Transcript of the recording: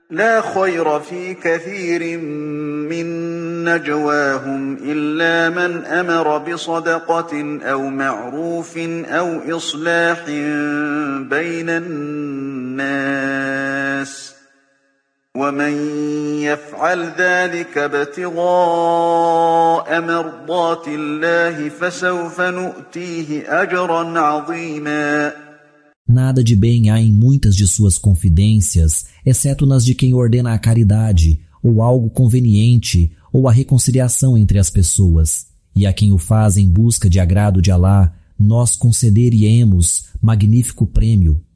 لا خير في كثير من نجواهم إلا من أمر بصدقة أو معروف أو إصلاح بين الناس ومن يفعل ذلك ابتغاء مرضات الله فسوف نؤتيه أجرا عظيما. Nada de bem há em muitas de suas confidências, exceto nas de quem ordena a caridade, ou algo conveniente, ou a reconciliação entre as pessoas. E a quem o faz em busca de agrado de Alá, nós conceder-lhe-emos magnífico prêmio.